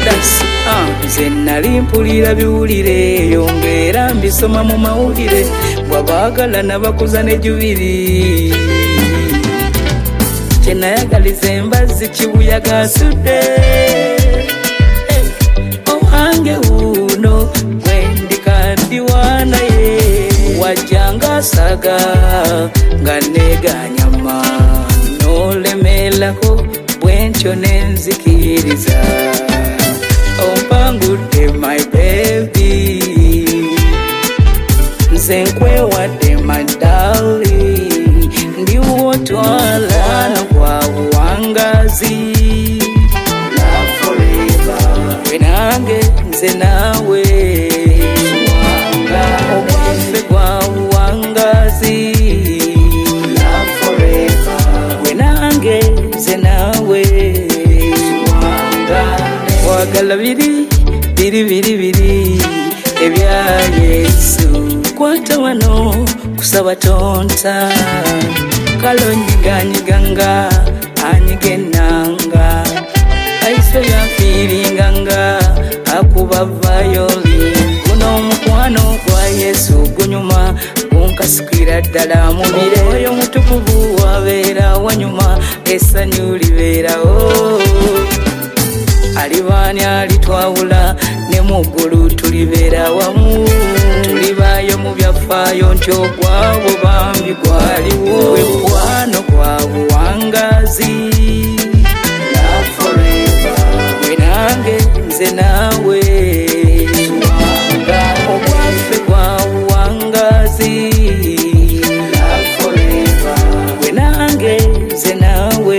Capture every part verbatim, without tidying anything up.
Brothers, ah, nze nali mpulira biwulire yongera mbisoma mu mawulire bw'abaagala n'abakuza ne jubiri kye nayagaliza embazzi kibuyaga asudde owange wuuno gwe ndikandiwaana ye wajjanga asaga nga neganyama n'olemelako bwentyo nenzikiriza ompangudde my baby nze nkwewadde my darling ndiwo twala kwa buwangazi love forever wenange nze nawe obwaffe gwa buwangazi love forever wenange nze nawe wagala biri biri biri biri ebya Yesu kwata wano kusaba tonta kalonyiganyiganga anyigenanga aiso yafiringanga akuba violin kuno mukwano kwa Yesu gunyuma kunkasikira ddala mubire oyo mutukuvu wabeera wanyuma essanyu libeerawo alibani alitwawula ne muggulu tulibeera wamu tulibaayo mu byafaayo nti ogwabo bambi gwaliwo wekwano gwa buwangazi love forever wenange nze naawe obwaffe gwa buwangazi love forever wenange nze naawe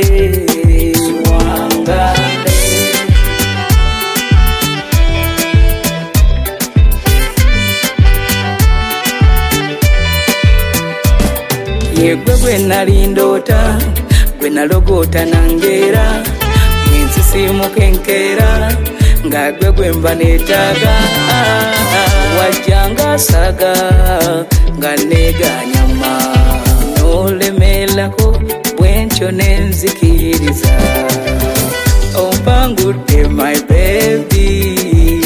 yegwe gwe nali ndoota gwe nalogoota nangeera ensisimuka enkeera nga gwe gwe mba neetaaga wajjanga asaga nga neganyama n'olemelako bwentyo nenzikiriza ompangudde my baby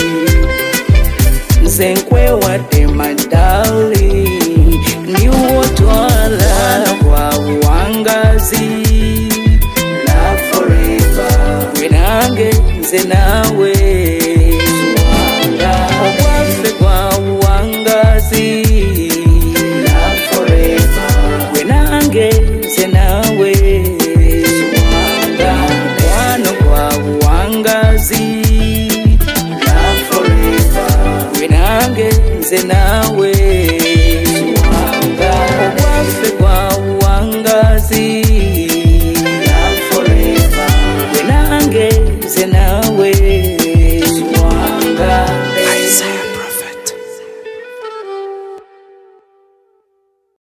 nze nkwewadde my darling ndiwo twala kwa buwangazi love forever wenange nze nawe obwaffe gwa buwangazi love forever wenange nze nawe mukwano gwa buwangazi love forever wenange nze nawe